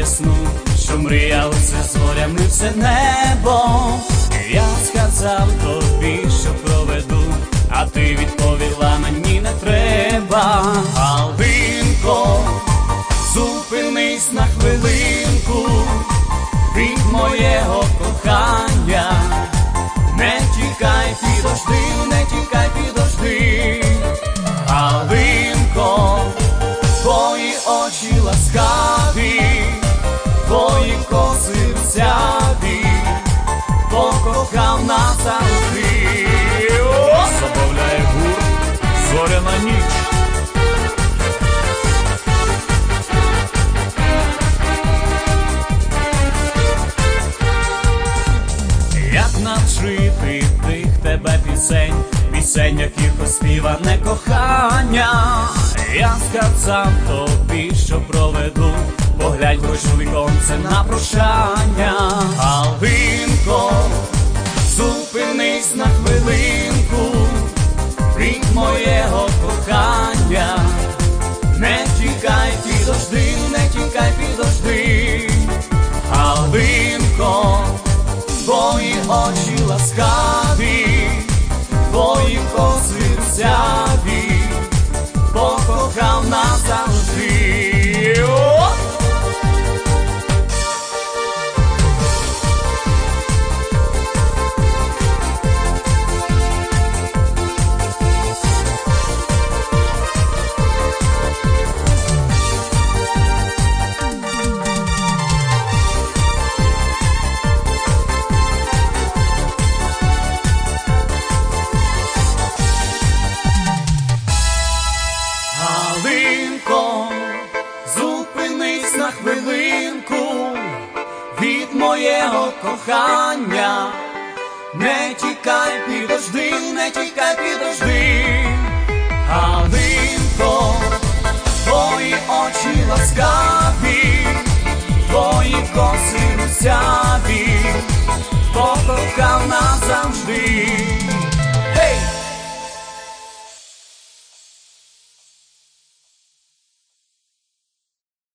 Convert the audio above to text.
весну, що мріяли все зорями, все небо. Я сказав тобі, що проведу, а ти відповіла, мені не треба. Галинко, зупинись на хвилинку від моєго кохання. Не тікай, підожди, не тікай, підожди. Галинко, твої очі ласкаві, твої коси русяві, покохав назавжди. Забавляє гурт «Зоряна ніч». Як навчити тих тебе пісень, пісень, яких оспіване кохання? Я сказав тобі, що проведу, поглянь хоч у віконце на прощання. Галинко, зупинись на хвилинку від моєго кохання. Не тікай, підожди, не тікай, підожди. Галинко, твої очі ласкаві, твої коси русяві, покохав назавжди. Галинко, зупинись на хвилинку від моєго кохання. Не тікай, підожди, не тікай, підожди. Галинко, твої очі ласкаві, твої коси